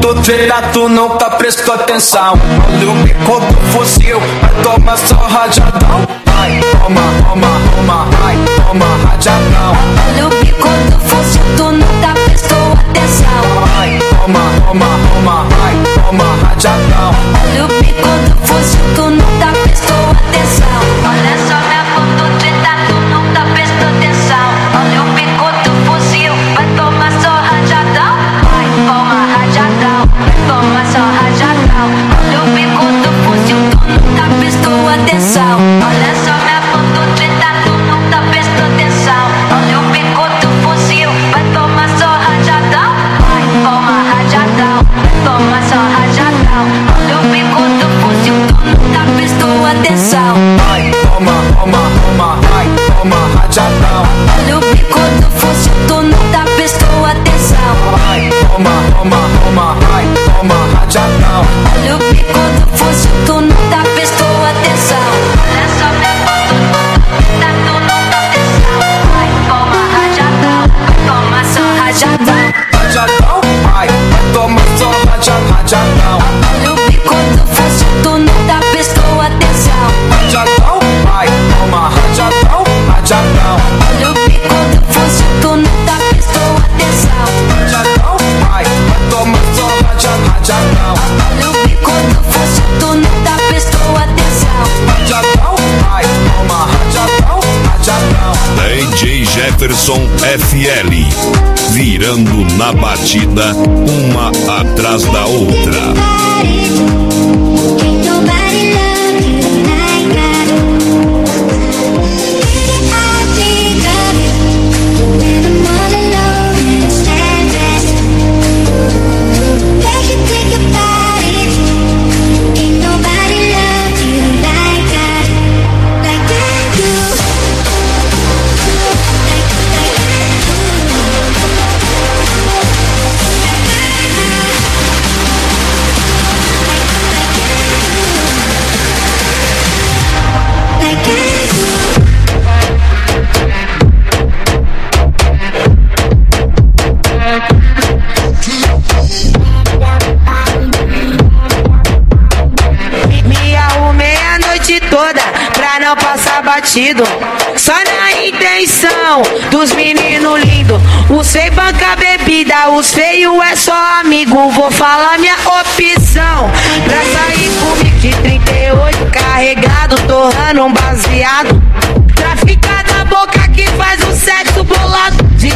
foto treta, tu nunca prestou atenção. Olha o bico do fuzil, vai tomar só rajadão. Ai, toma, toma, toma, ai, toma rajadão. Olha o bico do fuzil, tu nunca prestou atenção. Ai, toma, toma, toma, ai, toma rajadão. Olha o bico do fuzil, tu nunca prestou atenção. Olha só minha foto treta, tu nunca prestou atenção. Olha o bico do fuzil, vai tomar só rajadão. Vai, toma rajadão, vai tomar só rajadão. Olha o bico do fuzil, tu nunca prestou atenção. Olha só minha foto treta, tu nunca prestou atenção. Olha o bico do fuzil, vai tomar só rajadão. Vai, toma rajadão, vai tomar só rajadão. Olha o bico do fuzil, tu nunca prestou atenção. Ai, toma, toma, toma, ai, toma rajadão. Olha o bico do fuzil, tu nunca prestou atenção. Ai, toma, toma, toma, ai, toma rajadão. Olha o bico do fuzil, tu nunca prestou atenção. Olha só minha foto, tá tu nunca atenção. Vai, toma rajadão, vai tomar só rajadão. Rajadão, ai, vai tomar só rajadão. Olha o bico do fuzil, tu nunca prestou atenção. Rajadão, ai, toma rajadão, rajadão. Olha o bico do fuzil, tu nunca prestou atenção. Rajadão, ai, vai tomar só rajadão. Olha o bico do fuzil, tu nunca prestou atenção. Rajadão, ai, toma rajadão, rajadão. DJ Jefferson FL, virando na batida, uma atrás da outra. Batido, só na intenção dos meninos lindos. Os feios banca bebida, os feios é só amigo. Vou falar minha opção pra sair comigo de 38 carregado, torrando um baseado. Trafica da boca que faz o sexo bolado. De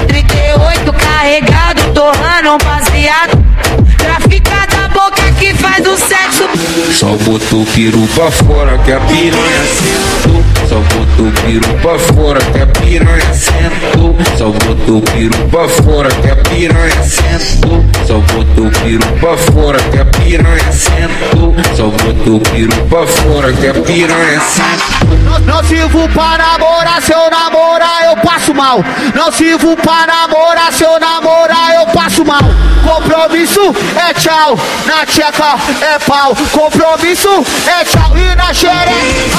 38 carregado, torrando um baseado. Trafica da boca que faz o sexo. Só botou o peru pra fora que a piranha sentou. Só botou o peru pra fora que a piranha sentou. Só botou o peru pra fora que a piranha sentou. Só botou o peru pra fora que a piranha sentou. Só botou o peru pra fora que a piranha sentou. Não sirvo pra namorar, se eu namorar eu passo mal. Não sirvo pra namorar, se eu namorar eu passo mal. Compromisso é tchau, na tcheca é pau. Compromisso é tchau e na xereca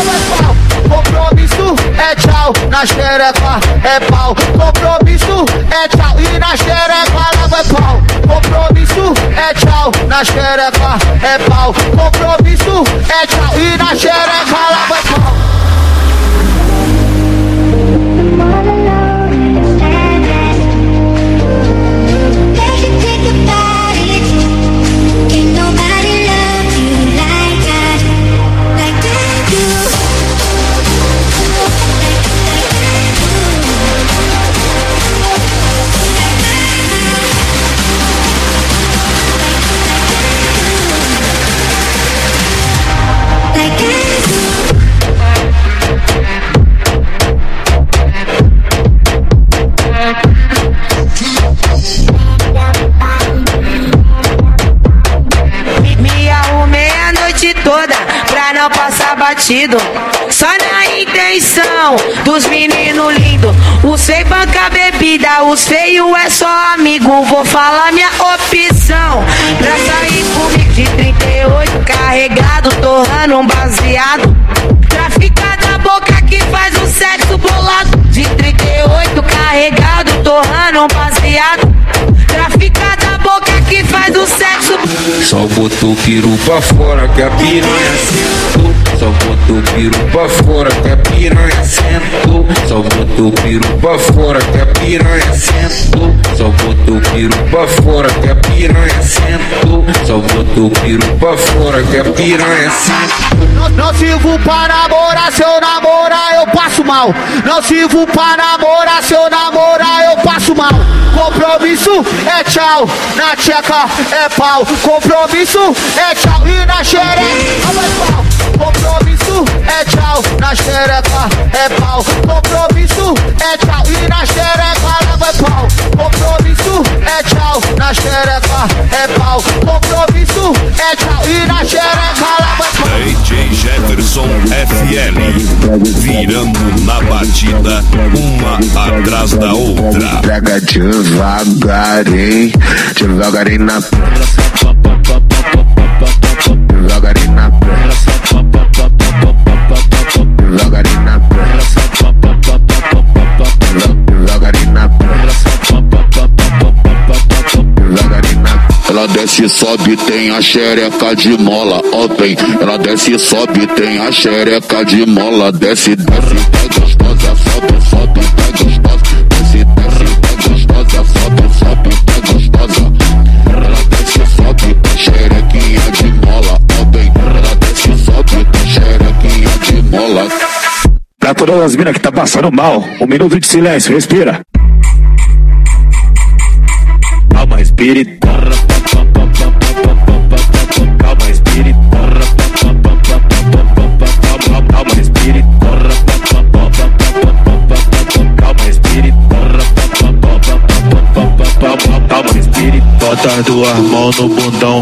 é pau. Compromisso é tchau, na xereca é pau. Compromisso é tchau e na xereca leva é pau. Compromisso é tchau, na xereca é pau. Compromisso é tchau e na xereca leva é pau. Não passar batido, só na intenção dos meninos lindos. Os feios banca bebida, os feios é só amigo. Vou falar minha opção pra sair comigo de 38 carregado, torrando um baseado. Trafica da boca que faz o sexo bolado. De 38 carregado, torrando um baseado. Trafica da boca que faz o sexo. Só botou o peru pra fora que a piranha sentou. Só botou o peru pra fora que a piranha sentou. Só botou o peru pra fora que a piranha sentou. Só botou o peru pra fora que a piranha sentou. Só botou o peru pra fora que a piranha sentou. Não sirvo pra namorar, se eu namorar eu passo mal. Não sirvo pra namorar, se eu namorar eu passo mal. Compromisso é tchau, na tcheca é pau. Compromisso é tchau e na xereca é pau. Compromisso é tchau, na xereca é pau. Compromisso é tchau e na xereca é pau. Compromisso é tchau, na xereca é pau. Compromisso é tchau e na xereca é pau. DJ Jefferson FL, virando na batida, uma atrás da outra. Pega devagarinho, devagarinho na devagarinho na devagarinho na devagarinho na devagarinho na. Ela desce e sobe, tem a xereca de mola, ó bem. Ela desce e sobe, tem a xereca de mola. Desce, desce, é gostosa, sobe, sobe, é gostosa. Desce, desce, é gostosa, sobe, sobe, é gostosa. Ela desce e sobe, tem xerequinha de mola, ó bem. Ela desce e sobe, tem xerequinha de mola. Pra todas as minas que tá passando mal, 1 minuto de silêncio, respira. Calma, espírito. Calma, espírito. Calma, espírito. Calma, espírito. Calma, espírito. Bota as duas mãos no bundão,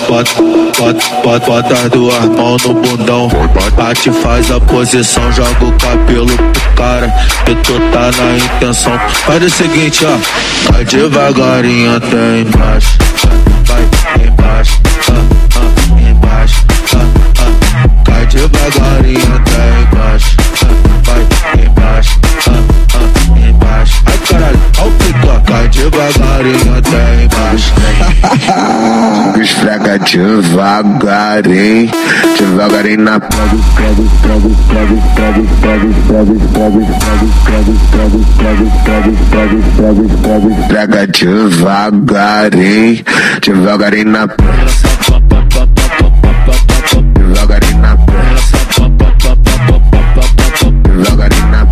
bota as duas mãos no bundão. Bate, faz a posição, joga o cabelo pro cara, que tu tá na intenção. Faz o seguinte, ó, vai devagarinho até embaixo. Vai embaixo, embaixo, cai devagarinho até embaixo. Vai embaixo, embaixo. Ai caralho, ó o pica, cai devagarinho até embaixo. Esfrega devagarinho, devagarinho na esfrega devagarinho, devagarinho na devagarinho na devagarinho na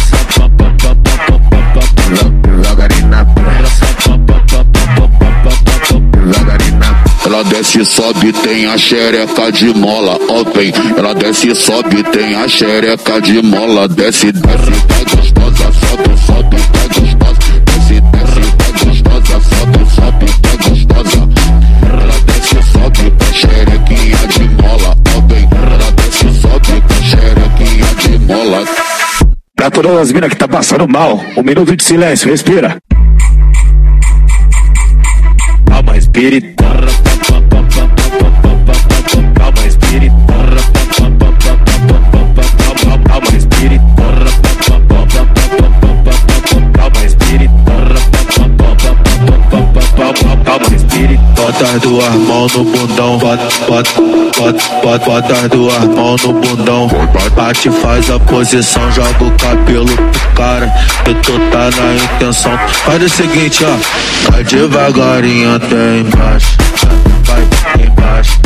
devagarinho na devagarinho na. Ela desce e sobe, tem a xereca de mola, ó bem. Ela desce e sobe, tem a xereca de mola. Desce, desce, é gostosa, sobe, sobe, é gostosa. Desce, desce, é gostosa, sobe, sobe, é gostosa. Ela desce e sobe, tem xerequinha de mola, ó bem. Ela desce e sobe, tem xerequinha de mola. Pra todas as minas que tá passando mal, 1 minuto de silêncio, respira. Calma, espírito. Calma, espírito. Calma, espírito. Calma, espírito. Calma, espírito. Bota as duas mãos no bundão, bota as duas mãos no bundão. Bate, faz a posição, joga o cabelo pro cara, que tu tá na intenção. Faz o seguinte, ó, vai devagarinho até embaixo. Vai embaixo,